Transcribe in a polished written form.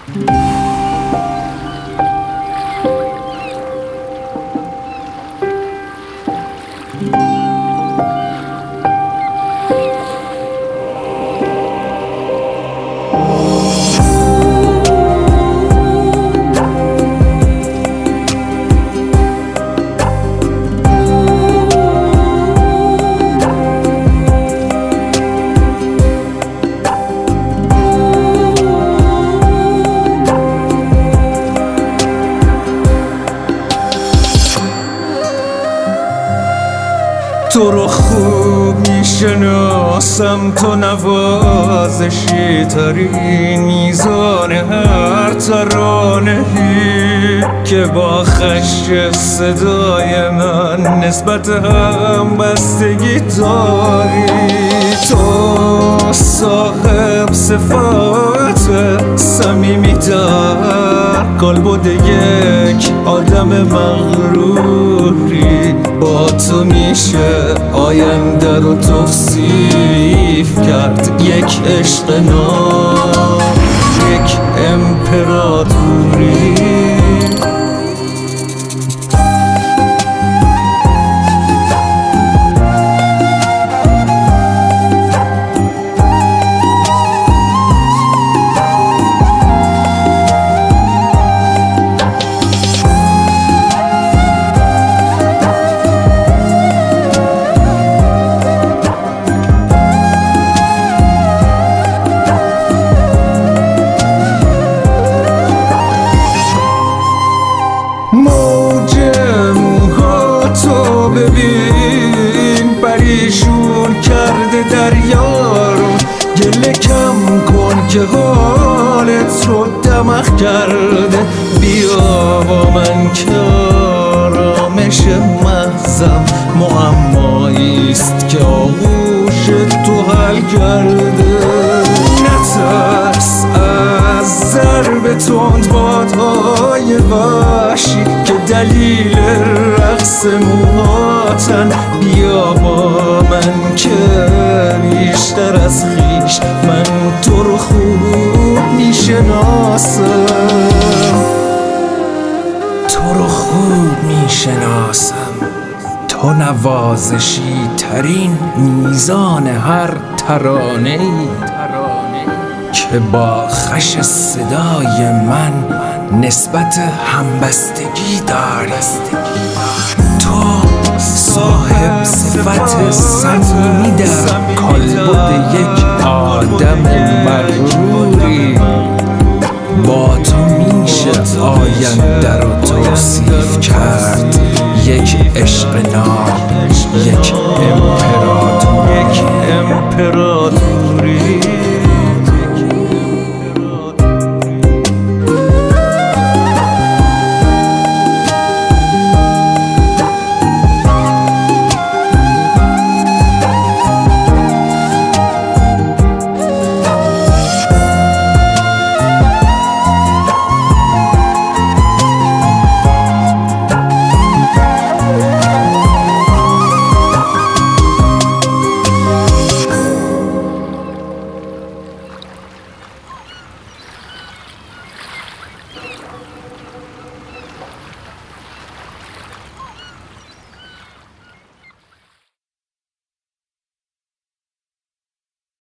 تو رو خوب میشناسم، تو نوازشی ترین میزان هر ترانه‌ای که با خشم صدای من نسبت هم بستگی داری. تو صاحب صفات صمیمی در قلب یک آدم مغروری، با تو میشه آینده رو توصیف کرد. یک عشق ناب، یک امپراتوری. ببین پریشون کرده دریا رو، گله کم کن که حالت رو دمخ کرده. بیا با من که آرامش محضم معماییست که آغوش تو حل کرده. نترس از ضرب تندبادهای وحشی که دلیل رقص موهاتن. بیا با من که بیشتر از خویش من تو رو خوب میشناسم. تو رو خوب میشناسم، تو نوازشی ترین میزان هر ترانه‌ای که با خش صدای من نسبت همبستگی داری. تو صاحب صفت صمیمی در قلب یک آدم مغروری، با تو میشه آینده رو توصیف کرد. یک عشق ناب، یک امپراتوری.